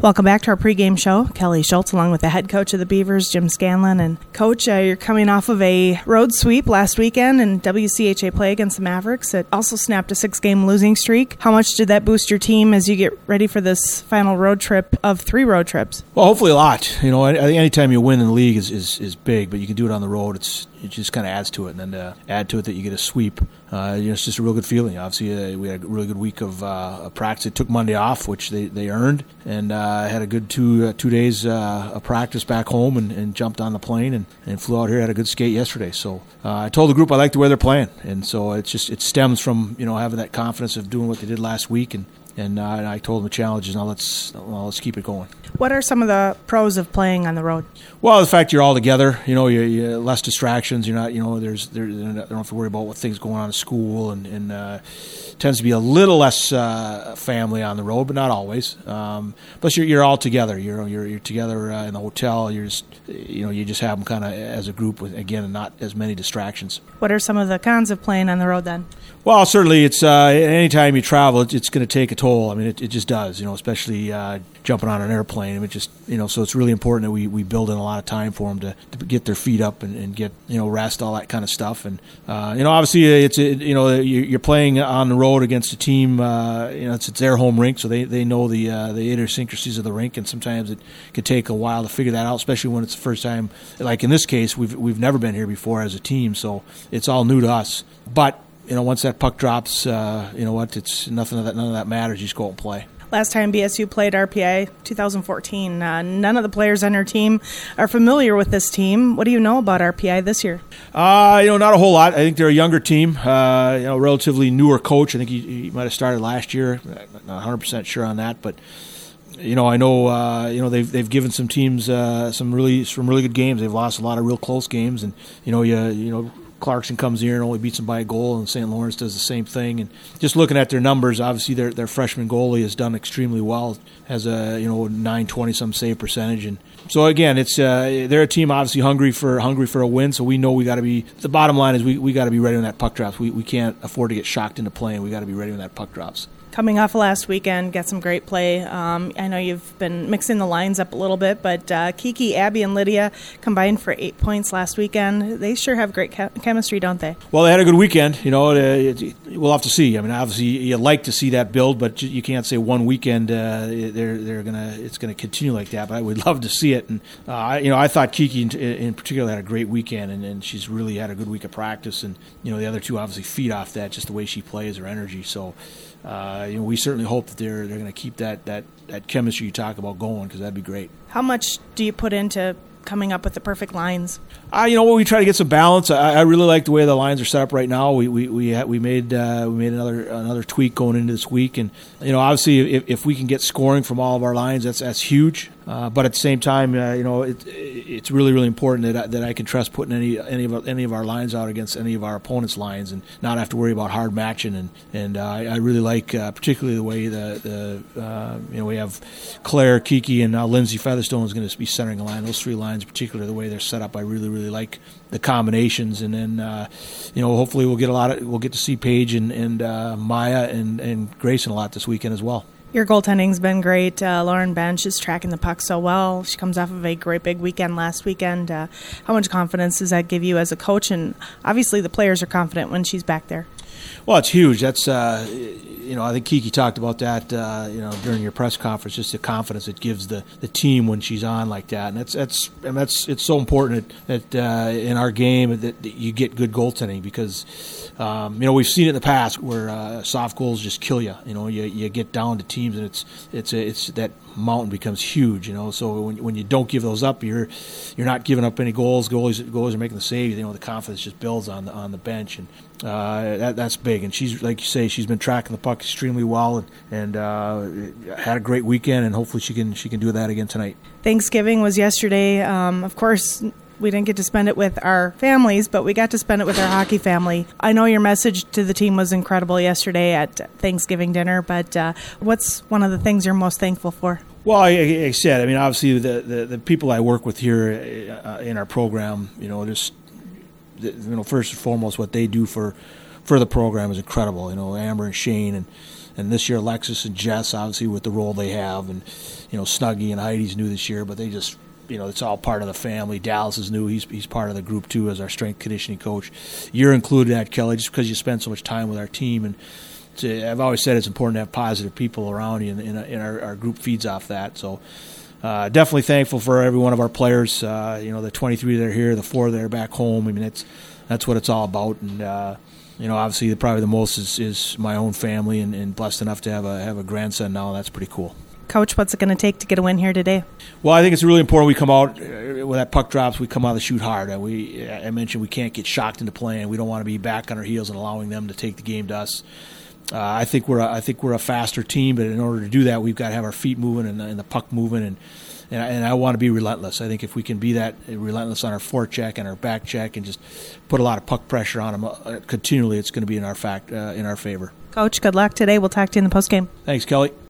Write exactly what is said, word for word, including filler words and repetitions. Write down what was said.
Welcome back to our pregame show. Kelly Schultz along with the head coach of the Beavers, Jim Scanlon. And Coach, uh, you're coming off of a road sweep last weekend in W C H A play against the Mavericks. It also snapped a six-game losing streak. How much did that boost your team as you get ready for this final road trip of three road trips? Well, hopefully a lot. You know, I think any time you win in the league is, is, is big, but you can do it on the road. It's It just kind of adds to it, and then uh, add to it that you get a sweep. Uh, you know, it's just a real good feeling. Obviously, uh, we had a really good week of, uh, of practice. It took Monday off, which they, they earned, and uh, had a good two uh, two days uh, of practice back home, and, and jumped on the plane and, and flew out here. Had a good skate yesterday. So uh, I told the group I like the way they're playing, and so it's just it stems from you know having that confidence of doing what they did last week, and and, uh, and I told them the challenge is now let's well, let's keep it going. What are some of the pros of playing on the road? Well, the fact you're all together, you know, you you less distractions. You're not, you know, there's there you don't have to worry about what things going on in school, and and uh, tends to be a little less uh, family on the road, but not always. Um, plus, you're you're all together. You're you're you're together uh, in the hotel. You're just, you know, you just have them kind of as a group with again, and not as many distractions. What are some of the cons of playing on the road then? Well, certainly, it's uh, anytime you travel, it's, it's going to take a toll. I mean, it, it just does. You know, especially uh, jumping on an airplane. I mean, it just you know, so it's really important that we, we build in a lot of time for them to, to get their feet up and, and get you know rest, all that kind of stuff. And uh, you know, obviously, it's it, you know you're playing on the road against a team. Uh, you know, it's, it's their home rink, so they, they know the uh, the idiosyncrasies of the rink, and sometimes it could take a while to figure that out, especially when it's the first time. Like in this case, we've we've never been here before as a team, so it's all new to us. But you know, once that puck drops, uh, you know what? It's nothing of that. None of that matters. You just go out and play. Last time B S U played R P I, two thousand fourteen. Uh, none of the players on your team are familiar with this team. What do you know about R P I this year? Uh, you know, not a whole lot. I think they're a younger team. Uh, you know, relatively newer coach. I think he, he might have started last year. Not one hundred percent sure on that, but. You know, I know. Uh, you know, they've they've given some teams uh, some really some really good games. They've lost a lot of real close games, and you know, you you know, Clarkson comes here and only beats them by a goal, and Saint Lawrence does the same thing. And just looking at their numbers, obviously their their freshman goalie has done extremely well. Has a you know nine twenty some save percentage, and so again, it's uh, they're a team obviously hungry for hungry for a win. So we know we got to be. The bottom line is we we got to be ready when that puck drops. We we can't afford to get shocked into playing. We got to be ready when that puck drops. Coming off of last weekend, got some great play. Um, I know you've been mixing the lines up a little bit, but uh, Kiki, Abby, and Lydia combined for eight points last weekend. They sure have great che- chemistry, don't they? Well, they had a good weekend. You know, it, it, we'll have to see. I mean, obviously, you like to see that build, but you can't say one weekend uh, they're they're gonna it's gonna continue like that. But I would love to see it. And uh, you know, I thought Kiki in, in particular had a great weekend, and, and she's really had a good week of practice. And you know, the other two obviously feed off that, just the way she plays, her energy. So. Uh, you know, we certainly hope that they're they're going to keep that, that, that chemistry you talk about going, because that'd be great. How much do you put into coming up with the perfect lines? Uh, you know, well, we try to get some balance. I, I really like the way the lines are set up right now. We we we, ha- we made uh, we made another another tweak going into this week, and you know, obviously, if, if we can get scoring from all of our lines, that's that's huge. Uh, but at the same time, uh, you know, it, it's really, really important that I, that I can trust putting any any of any of our lines out against any of our opponents' lines, and not have to worry about hard matching. And and uh, I, I really like, uh, particularly the way the the uh, you know we have Claire, Kiki, and now Lindsay Featherstone is going to be centering the line. Those three lines, particularly the way they're set up, I really, really like the combinations. And then uh, you know, hopefully we'll get a lot of we'll get to see Paige and and uh, Maya and and Grayson a lot this weekend as well. Your goaltending's been great. Uh, Lauren Bench is tracking the puck so well. She comes off of a great big weekend last weekend. Uh, how much confidence does that give you as a coach? And obviously the players are confident when she's back there. Well, it's huge. That's uh, you know, I think Kiki talked about that uh, you know during your press conference. Just the confidence it gives the, the team when she's on like that, and that's that's and that's it's so important that, that uh, in our game that, that you get good goaltending, because um, you know we've seen it in the past where uh, soft goals just kill you. You know, you you get down to teams and it's it's a, it's that mountain becomes huge. You know, so when when you don't give those up, you're you're not giving up any goals. Goalies goalies are making the saves. You know, the confidence just builds on the on the bench, and uh, that that's big. And she's, like you say, she's been tracking the puck extremely well, and, and uh, had a great weekend, and hopefully she can she can do that again tonight. Thanksgiving was yesterday. Um, of course, we didn't get to spend it with our families, but we got to spend it with our hockey family. I know your message to the team was incredible yesterday at Thanksgiving dinner, but uh, what's one of the things you're most thankful for? Well, I, I said, I mean, obviously the, the, the people I work with here uh, in our program, you know, just, you know, first and foremost, what they do for, for the program is incredible. You know, Amber and Shane and and this year Alexis and Jess, obviously with the role they have, and you know Snuggie and Heidi's new this year, but they just, you know, it's all part of the family. Dallas is new; he's he's part of the group too as our strength conditioning coach. You're included in that, Kelly, just because you spend so much time with our team, and to, I've always said it's important to have positive people around you, and, and, and our, our group feeds off that. So. Uh, definitely thankful for every one of our players. Uh, you know, the twenty-three that are here, the four that are back home. I mean, that's that's what it's all about. And uh, you know, obviously, the, probably the most is, is my own family, and, and blessed enough to have a have a grandson now. That's pretty cool. Coach, what's it going to take to get a win here today? Well, I think it's really important we come out uh, when that puck drops. We come out to shoot hard. And we, I mentioned, we can't get shocked into playing. We don't want to be back on our heels and allowing them to take the game to us. Uh, I think we're a, I think we're a faster team, but in order to do that, we've got to have our feet moving and, and the puck moving, and and I, and I want to be relentless. I think if we can be that relentless on our forecheck and our back check, and just put a lot of puck pressure on them uh, continually, it's going to be in our fact uh, in our favor. Coach, good luck today. We'll talk to you in the postgame. Thanks, Kelly.